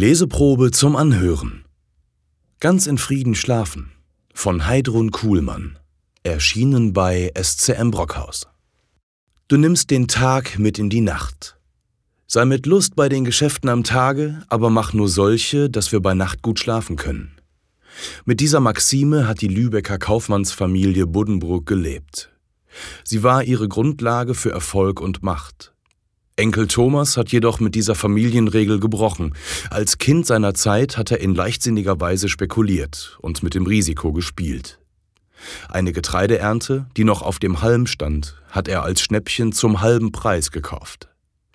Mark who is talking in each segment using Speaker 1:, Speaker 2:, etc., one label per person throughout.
Speaker 1: Leseprobe zum Anhören. Ganz in Frieden schlafen von Heidrun Kuhlmann, erschienen bei SCM Brockhaus. Du nimmst den Tag mit in die Nacht. Sei mit Lust bei den Geschäften am Tage, aber mach nur solche, dass wir bei Nacht gut schlafen können. Mit dieser Maxime hat die Lübecker Kaufmannsfamilie Buddenbrook gelebt. Sie war ihre Grundlage für Erfolg und Macht. Enkel Thomas hat jedoch mit dieser Familienregel gebrochen. Als Kind seiner Zeit hat er in leichtsinniger Weise spekuliert und mit dem Risiko gespielt. Eine Getreideernte, die noch auf dem Halm stand, hat er als Schnäppchen zum halben Preis gekauft.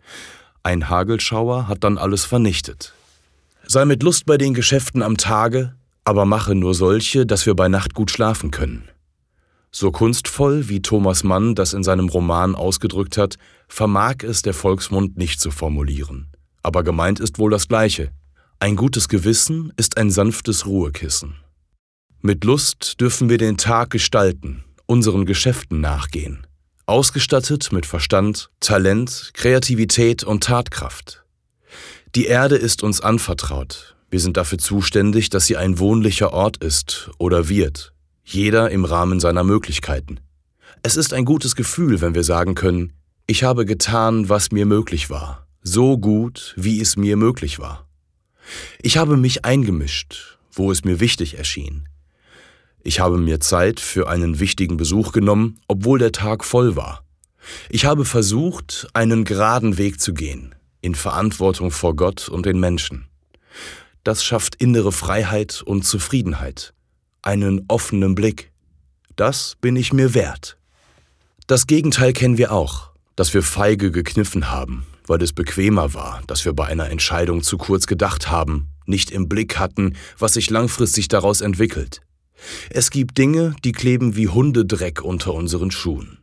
Speaker 1: Ein Hagelschauer hat dann alles vernichtet. Sei mit Lust bei den Geschäften am Tage, aber mache nur solche, dass wir bei Nacht gut schlafen können. So kunstvoll, wie Thomas Mann das in seinem Roman ausgedrückt hat, vermag es der Volksmund nicht zu formulieren. Aber gemeint ist wohl das Gleiche. Ein gutes Gewissen ist ein sanftes Ruhekissen. Mit Lust dürfen wir den Tag gestalten, unseren Geschäften nachgehen. Ausgestattet mit Verstand, Talent, Kreativität und Tatkraft. Die Erde ist uns anvertraut. Wir sind dafür zuständig, dass sie ein wohnlicher Ort ist oder wird. Jeder im Rahmen seiner Möglichkeiten. Es ist ein gutes Gefühl, wenn wir sagen können, ich habe getan, was mir möglich war, so gut, wie es mir möglich war. Ich habe mich eingemischt, wo es mir wichtig erschien. Ich habe mir Zeit für einen wichtigen Besuch genommen, obwohl der Tag voll war. Ich habe versucht, einen geraden Weg zu gehen, in Verantwortung vor Gott und den Menschen. Das schafft innere Freiheit und Zufriedenheit. Einen offenen Blick. Das bin ich mir wert. Das Gegenteil kennen wir auch, dass wir feige gekniffen haben, weil es bequemer war, dass wir bei einer Entscheidung zu kurz gedacht haben, nicht im Blick hatten, was sich langfristig daraus entwickelt. Es gibt Dinge, die kleben wie Hundedreck unter unseren Schuhen.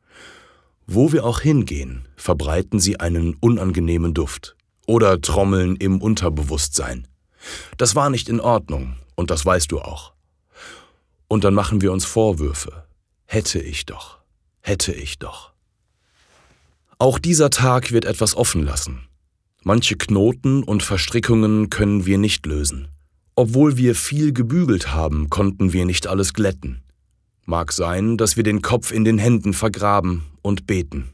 Speaker 1: Wo wir auch hingehen, verbreiten sie einen unangenehmen Duft oder trommeln im Unterbewusstsein. Das war nicht in Ordnung und das weißt du auch. Und dann machen wir uns Vorwürfe. Hätte ich doch, hätte ich doch. Auch dieser Tag wird etwas offen lassen. Manche Knoten und Verstrickungen können wir nicht lösen. Obwohl wir viel gebügelt haben, konnten wir nicht alles glätten. Mag sein, dass wir den Kopf in den Händen vergraben und beten.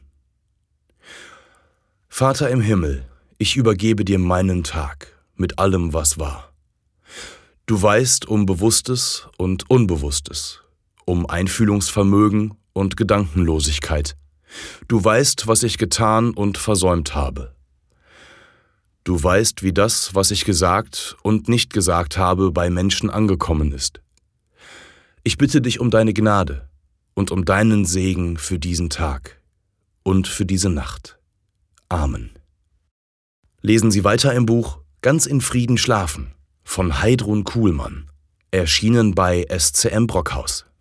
Speaker 1: Vater im Himmel, ich übergebe dir meinen Tag mit allem, was war. Du weißt um Bewusstes und Unbewusstes, um Einfühlungsvermögen und Gedankenlosigkeit. Du weißt, was ich getan und versäumt habe. Du weißt, wie das, was ich gesagt und nicht gesagt habe, bei Menschen angekommen ist. Ich bitte dich um deine Gnade und um deinen Segen für diesen Tag und für diese Nacht. Amen. Lesen Sie weiter im Buch Ganz in Frieden schlafen von Heidrun Kuhlmann, erschienen bei SCM Brockhaus.